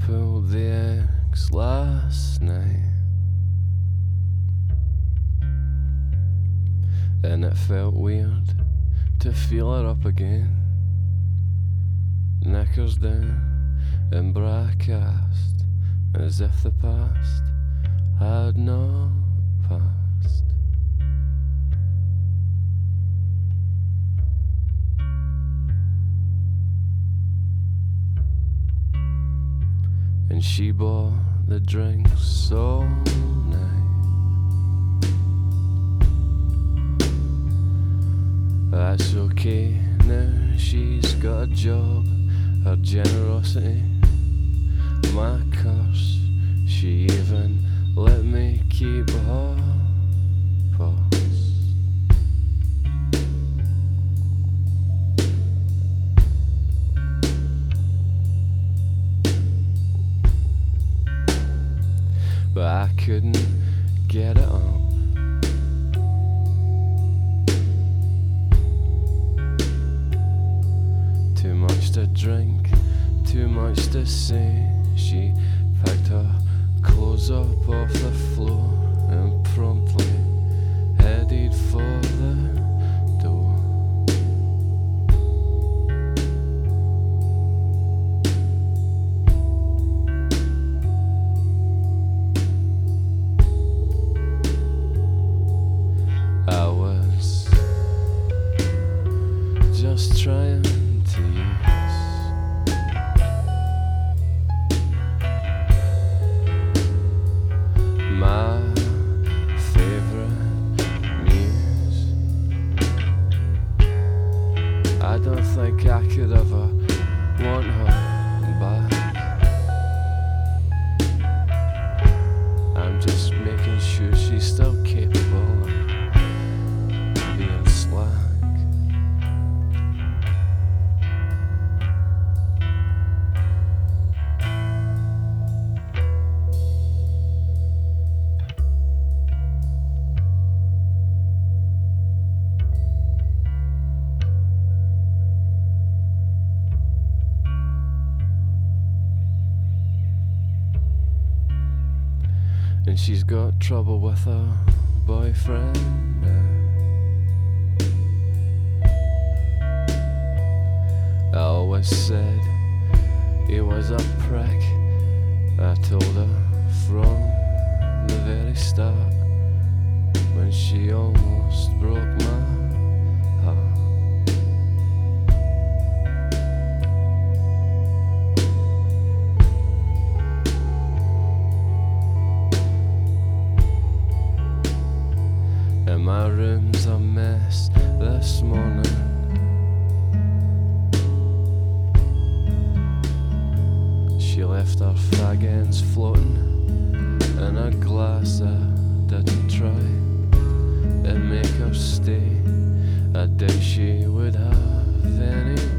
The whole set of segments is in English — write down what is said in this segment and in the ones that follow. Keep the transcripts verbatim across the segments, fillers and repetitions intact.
pulled the eggs last night, and it felt weird to feel her up again. Knickers down and bra cast, as if the past had not passed. And she bought the drinks all night. That's okay, now she's got a job. Her generosity, my curse. She even let me keep her purse. But I couldn't get it up. Too much to drink, too much to say. She picked her clothes up off the floor and promptly headed for the door. I was just trying to use my favorite muse. I don't think I could ever want her back. I'm just making sure she's still capable of being slack. And she's got trouble with her boyfriend now. I always said he was a prick. I told her from the very start, when she almost broke my heart. And my room's a mess this morning. She left her fag ends floating in a glass I didn't try and make her stay. I doubt she would have anyway.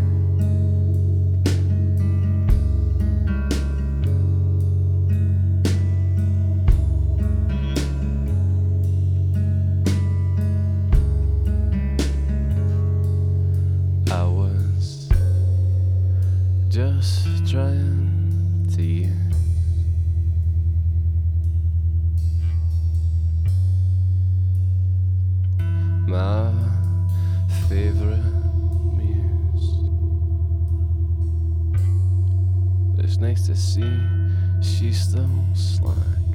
I was just trying to use my favorite muse. It's nice to see she's still slack.